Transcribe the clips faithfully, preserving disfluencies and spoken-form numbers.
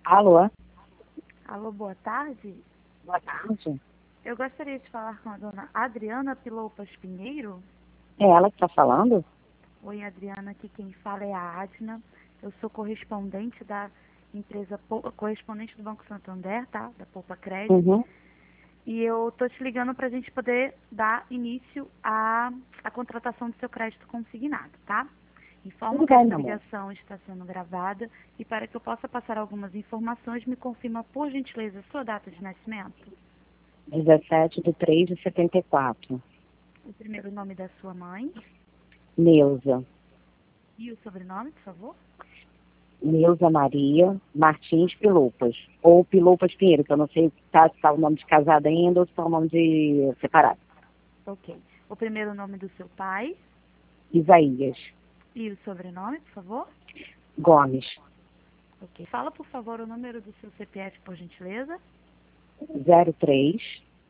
Alô? Alô, boa tarde. Boa tarde. Eu gostaria de falar com a dona Adriana Piloupas Pinheiro. É ela que está falando? Oi, Adriana, aqui quem fala é a Adna. Eu sou correspondente da empresa, correspondente do Banco Santander, tá? Da Poupa Crédito. Uhum. E eu tô te ligando para a gente poder dar início à, à contratação do seu crédito consignado, tá? Informo Tudo que bem, esta meu amor. ligação está sendo gravada e para que eu possa passar algumas informações, me confirma, por gentileza, sua data de nascimento, dezessete de três de setenta e quatro. o primeiro nome da sua mãe Neuza. e o sobrenome, por favor. Neuza Maria Martins Piloupas. Ou Piloupas Pinheiro, que eu não sei se está tá o nome de casada ainda ou se está o nome de separado. Ok. O primeiro nome do seu pai Isaías e o sobrenome, por favor. Gomes. Ok. Fala, por favor, o número do seu C P F, por gentileza. zero três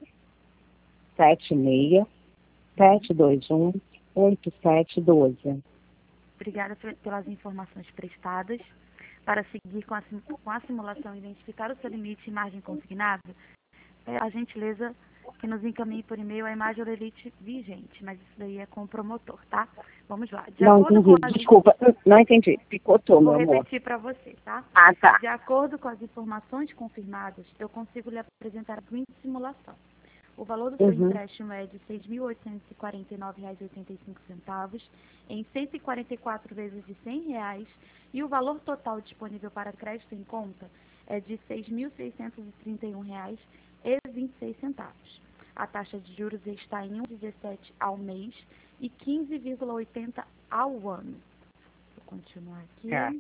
sete seis sete dois um oito sete um dois. Obrigada pe- pelas informações prestadas. Para seguir com a, sim- com a simulação e identificar o seu limite e margem consignada, é a gentileza que nos encaminhe por e-mail a imagem ou elite vigente, mas isso daí é com o promotor, tá? Vamos lá. De Não acordo com entendi. as... Desculpa. Não entendi. Picotou, Vou meu amor. repetir para você, tá? Ah, tá. De acordo com as informações confirmadas, eu consigo lhe apresentar a seguinte simulação. O valor do seu Uhum. empréstimo é de seis mil oitocentos e quarenta e nove reais e oitenta e cinco centavos em cento e quarenta e quatro vezes de cem reais e o valor total disponível para crédito em conta é de seis mil seiscentos e trinta e um reais e vinte e seis centavos. A taxa de juros está em um vírgula dezessete ao mês e quinze vírgula oitenta ao ano. Vou continuar aqui. Tá.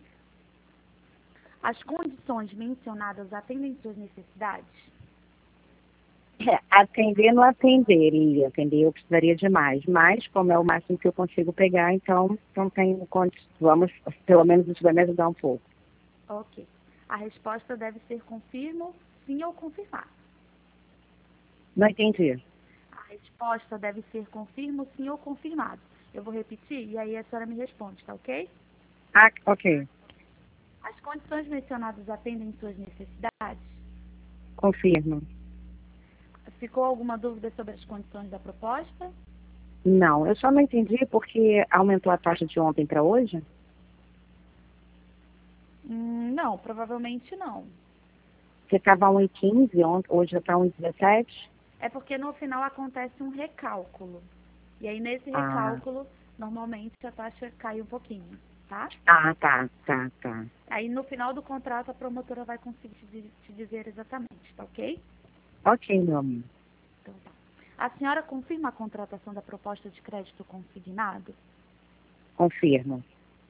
As condições mencionadas atendem suas necessidades? É, atender não atenderia, atender eu precisaria de mais, mas como é o máximo que eu consigo pegar, então não tenho condições, vamos, pelo menos isso vai me ajudar um pouco. Ok. A resposta deve ser confirmo, sim ou confirmado. Não entendi. A resposta deve ser confirmo, sim ou confirmado. Eu vou repetir e aí a senhora me responde, tá ok? Ah, ok, As condições mencionadas atendem suas necessidades? confirmo. Ficou alguma dúvida sobre as condições da proposta? Não, eu só não entendi porque aumentou a taxa de ontem para hoje. Hum, não, provavelmente não. Você estava a um e quinze, ontem- hoje já está a um e dezessete. É porque no final acontece um recálculo. E aí nesse Ah, recálculo, normalmente a taxa cai um pouquinho, tá? ah, tá, tá, tá. Aí no final do contrato a promotora vai conseguir te, di- te dizer exatamente, tá ok? Ok, meu amor. Então tá. A senhora confirma a contratação da proposta de crédito consignado? Confirmo.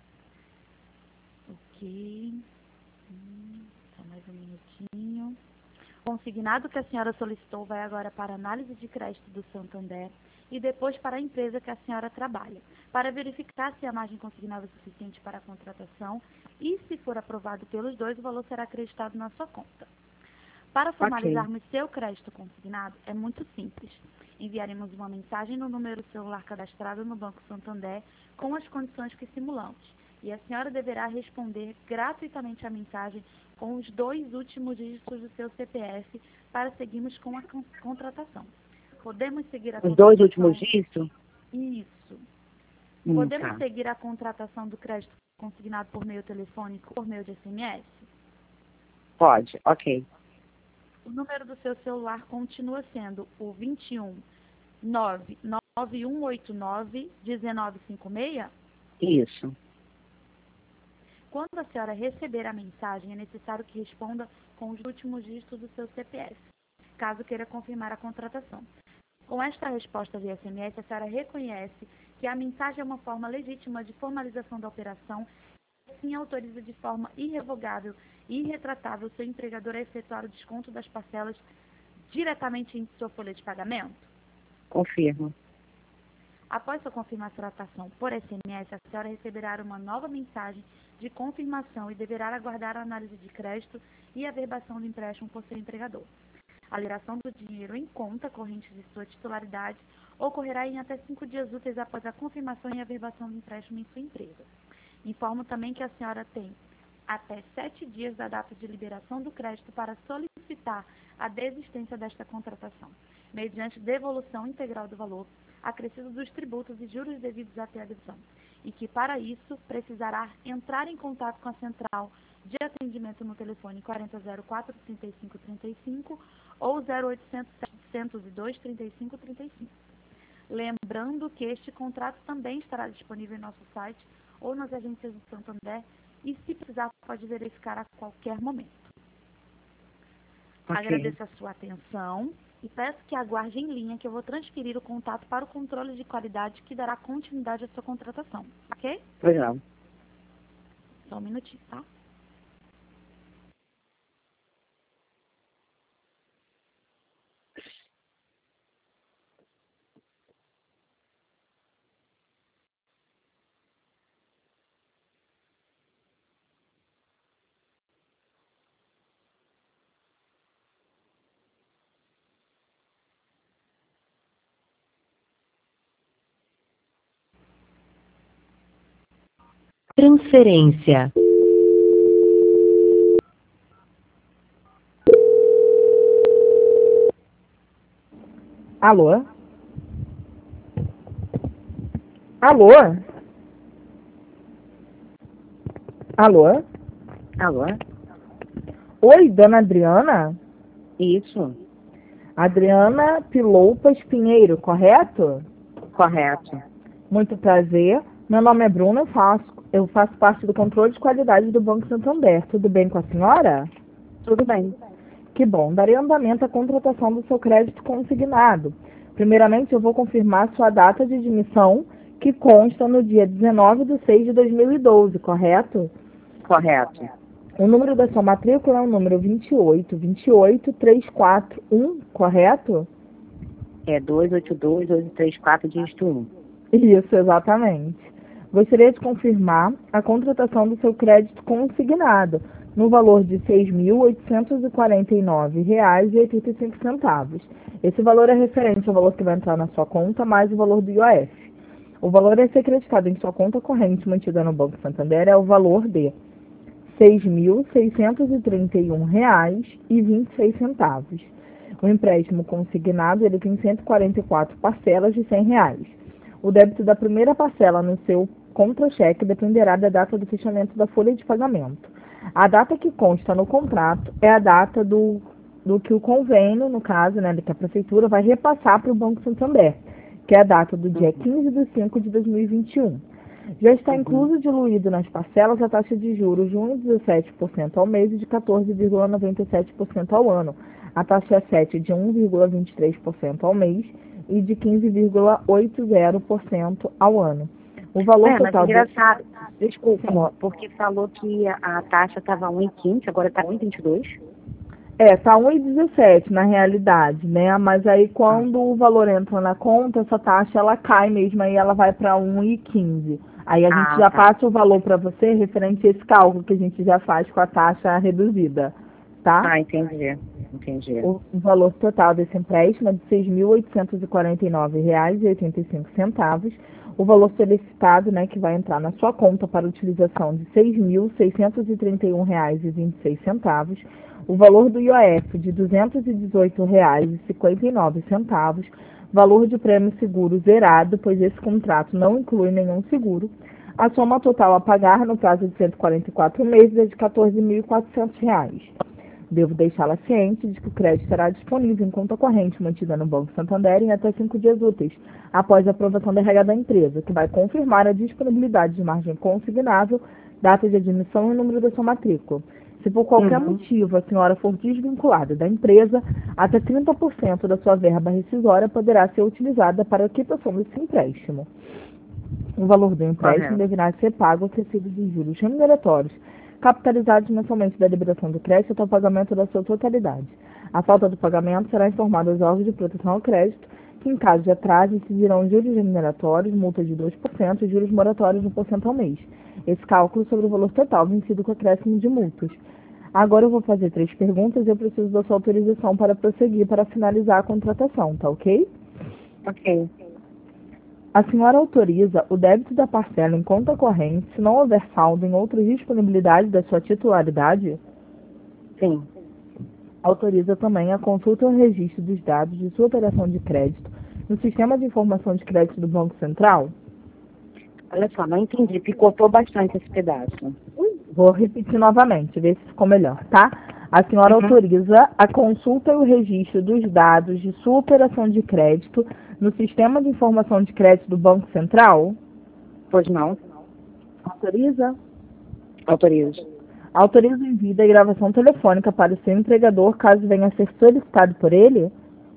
Ok. Hum, só mais um minutinho. Consignado que a senhora solicitou vai agora para análise de crédito do Santander e depois para a empresa que a senhora trabalha, para verificar se a margem consignada é suficiente para a contratação e, se for aprovado pelos dois, o valor será acreditado na sua conta. Para Ok, formalizarmos seu crédito consignado, é muito simples. Enviaremos uma mensagem no número celular cadastrado no Banco Santander com as condições que simulamos. E a senhora deverá responder gratuitamente a mensagem com os dois últimos dígitos do seu C P F para seguirmos com a con- contratação. Podemos seguir a os dois últimos contratação? dígitos? Isso. Hum, Podemos tá. seguir a contratação do crédito consignado por meio telefônico ou por meio de S M S? Pode, ok. O número do seu celular continua sendo o vinte e um nove nove um oito nove um nove cinco seis? Isso. Quando a senhora receber a mensagem, é necessário que responda com os últimos dígitos do seu C P F, caso queira confirmar a contratação. Com esta resposta via S M S, a senhora reconhece que a mensagem é uma forma legítima de formalização da operação e assim autoriza de forma irrevogável e irretratável o seu empregador a efetuar o desconto das parcelas diretamente em sua folha de pagamento? Confirmo. Após sua confirmação por S M S, a senhora receberá uma nova mensagem de confirmação e deverá aguardar a análise de crédito e a verbação do empréstimo por seu empregador. A liberação do dinheiro em conta corrente de sua titularidade ocorrerá em até cinco dias úteis após a confirmação e a verbação do empréstimo em sua empresa. Informo também que a senhora tem até sete dias da data de liberação do crédito para solicitar a desistência desta contratação, mediante devolução integral do valor acrescido dos tributos e juros devidos à realização, e que, para isso, precisará entrar em contato com a central de atendimento no telefone quarenta zero quatro, trinta e cinco trinta e cinco ou zero oitocentos, setecentos e dois, trinta e cinco trinta e cinco. Lembrando que este contrato também estará disponível em nosso site ou nas agências do Santander e, se precisar, pode verificar a qualquer momento. Ok. Agradeço a sua atenção e peço que aguarde em linha que eu vou transferir o contato para o controle de qualidade que dará continuidade à sua contratação, ok? Pois não. Só um minutinho, tá? Transferência. Alô? Alô? Alô? Alô? Oi, dona Adriana? Isso. Adriana Piloupas Pinheiro, correto? Correto. Muito prazer. Meu nome é Bruna, eu faço, eu faço parte do controle de qualidade do Banco Santander. Tudo bem com a senhora? Tudo bem. Que bom. Darei andamento à contratação do seu crédito consignado. Primeiramente, eu vou confirmar sua data de admissão, que consta no dia dezenove de seis de dois mil e doze, correto? Correto. O número da sua matrícula é o número vinte e oito, vinte e oito, trezentos e quarenta e um, correto? É dois oito dois, dois três quatro, dígito um. Isso, exatamente. Gostaria de confirmar a contratação do seu crédito consignado, no valor de seis mil oitocentos e quarenta e nove reais e oitenta e cinco centavos. Esse valor é referente ao valor que vai entrar na sua conta, mais o valor do I O F. O valor a ser creditado em sua conta corrente mantida no Banco Santander é o valor de seis mil seiscentos e trinta e um reais e vinte e seis centavos. O empréstimo consignado ele tem cento e quarenta e quatro parcelas de cem reais. O débito da primeira parcela no seu contra-cheque dependerá da data do fechamento da folha de pagamento. A data que consta no contrato é a data do, do que o convênio, no caso, né, que a Prefeitura vai repassar para o Banco Santander, que é a data do dia quinze de cinco de dois mil e vinte e um. Já está incluso diluído nas parcelas a taxa de juros de um vírgula dezessete por cento ao mês e de quatorze vírgula noventa e sete por cento ao ano. A taxa sete de um vírgula vinte e três por cento ao mês e de quinze vírgula oitenta por cento ao ano. O valor É, mas total... engraçado. Desculpa, Sim. porque falou que a, a taxa estava um vírgula quinze, agora está um vírgula vinte e dois. É, tá um vírgula dezessete na realidade, né? Mas aí quando o valor entra na conta, essa taxa ela cai mesmo, aí ela vai para um vírgula quinze. Aí a gente Ah, já tá. passa o valor para você referente a esse cálculo que a gente já faz com a taxa reduzida, tá? Ah, entendi. Entendi. O valor total desse empréstimo é de seis mil oitocentos e quarenta e nove reais e oitenta e cinco centavos. O valor solicitado, né, que vai entrar na sua conta para utilização de seis mil seiscentos e trinta e um reais e vinte e seis centavos. O valor do I O F de duzentos e dezoito reais e cinquenta e nove centavos. Valor de prêmio seguro zerado, pois esse contrato não inclui nenhum seguro. A soma total a pagar no prazo de cento e quarenta e quatro meses é de quatorze mil e quatrocentos reais. Devo deixá-la ciente de que o crédito será disponível em conta corrente mantida no Banco Santander em até cinco dias úteis, após a aprovação da R H da empresa, que vai confirmar a disponibilidade de margem consignável, data de admissão e número da sua matrícula. Se por qualquer Uhum. motivo a senhora for desvinculada da empresa, até trinta por cento da sua verba rescisória poderá ser utilizada para a quitação desse empréstimo. O valor do empréstimo Correto. deverá ser pago acrescido de juros remuneratórios, capitalizados mensalmente da liberação do crédito até o pagamento da sua totalidade. A falta do pagamento será informada aos órgãos de proteção ao crédito, que em caso de atraso incidirão juros remuneratórios, multa de dois por cento e juros moratórios de um por cento ao mês. Esse cálculo sobre o valor total vencido com acréscimo de multas. Agora eu vou fazer três perguntas e eu preciso da sua autorização para prosseguir, para finalizar a contratação, tá ok? Ok. A senhora autoriza o débito da parcela em conta corrente se não houver saldo em outra disponibilidade da sua titularidade? Sim. Autoriza também a consulta e o registro dos dados de sua operação de crédito no Sistema de Informação de Crédito do Banco Central? Olha só, não entendi, picotou bastante esse pedaço. Vou repetir novamente, ver se ficou melhor, tá? A senhora Uhum. autoriza a consulta e o registro dos dados de sua operação de crédito no Sistema de Informação de Crédito do Banco Central? Pois não? Autoriza? Autorizo. Autoriza o envio da gravação telefônica para o seu empregador, caso venha a ser solicitado por ele?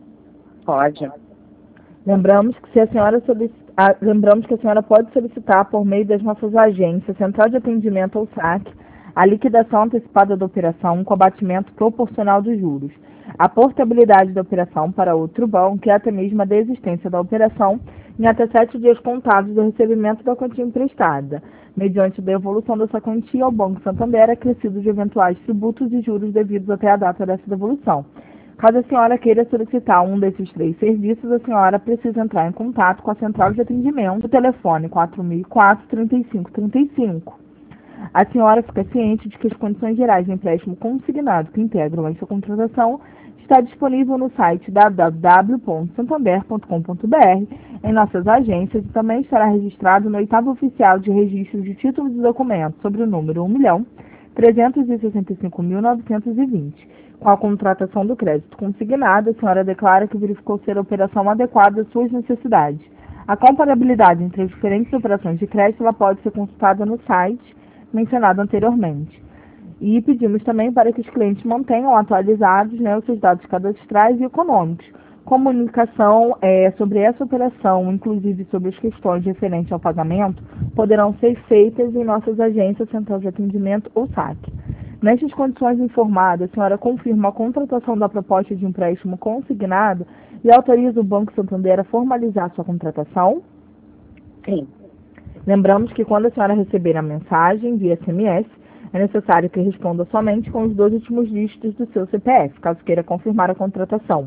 Pode. Lembramos que, se a senhora solic... ah, lembramos que a senhora pode solicitar, por meio das nossas agências, Central de Atendimento ou S A C, a liquidação antecipada da operação com abatimento proporcional dos juros, a portabilidade da operação para outro banco e até mesmo a desistência da operação em até sete dias contados do recebimento da quantia emprestada, mediante a devolução dessa quantia ao Banco Santander, acrescido de eventuais tributos e juros devidos até a data dessa devolução. Caso a senhora queira solicitar um desses três serviços, a senhora precisa entrar em contato com a Central de Atendimento, do telefone quatro mil e quatro, trinta e cinco trinta e cinco. A senhora fica ciente de que as condições gerais de empréstimo consignado que integram esta contratação está disponível no site w w w ponto santander ponto com ponto b r, em nossas agências, e também estará registrado no oitavo oficial de registro de títulos e documentos sobre o número um milhão trezentos e sessenta e cinco mil novecentos e vinte. Com a contratação do crédito consignado, a senhora declara que verificou ser a operação adequada às suas necessidades. A comparabilidade entre as diferentes operações de crédito ela pode ser consultada no site mencionado anteriormente. E pedimos também para que os clientes mantenham atualizados, né, os seus dados cadastrais e econômicos. Comunicação é, sobre essa operação, inclusive sobre as questões referentes ao pagamento, poderão ser feitas em nossas agências Central de Atendimento ou S A C. Nestas condições informadas, a senhora confirma a contratação da proposta de empréstimo consignado e autoriza o Banco Santander a formalizar sua contratação? Sim. Lembramos que, quando a senhora receber a mensagem via S M S, é necessário que responda somente com os dois últimos dígitos do seu C P F, caso queira confirmar a contratação.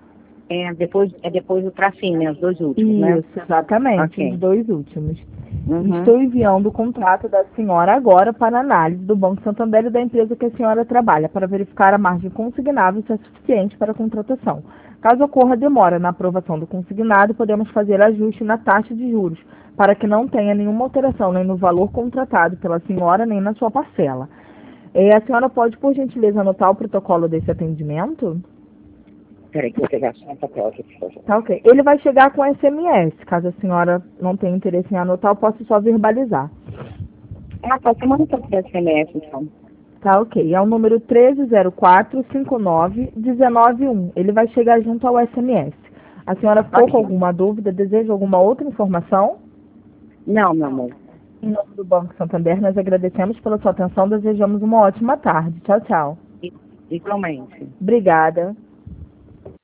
É depois, é depois do tracinho, né? Os dois últimos, né? Isso, exatamente, Ok. os dois últimos. Uhum. Estou enviando o contrato da senhora agora para análise do Banco Santander e da empresa que a senhora trabalha, para verificar a margem consignável se é suficiente para a contratação. Caso ocorra demora na aprovação do consignado, podemos fazer ajuste na taxa de juros, para que não tenha nenhuma alteração nem no valor contratado pela senhora, nem na sua parcela. É, a senhora pode, por gentileza, anotar o protocolo desse atendimento? Peraí, que eu vou pegar só um papel aqui, por favor. Tá, ok. Ele vai chegar com S M S. Caso a senhora não tenha interesse em anotar, eu posso só verbalizar. Ah, pode ser manda para S M S, então. Tá, ok. É o número um três zero quatro cinco nove um nove um. Ele vai chegar junto ao S M S. A senhora ficou Ok. com alguma dúvida? Deseja alguma outra informação? Não, meu amor. Em nome do Banco Santander, nós agradecemos pela sua atenção. Desejamos uma ótima tarde. Tchau, tchau. Igualmente. Obrigada.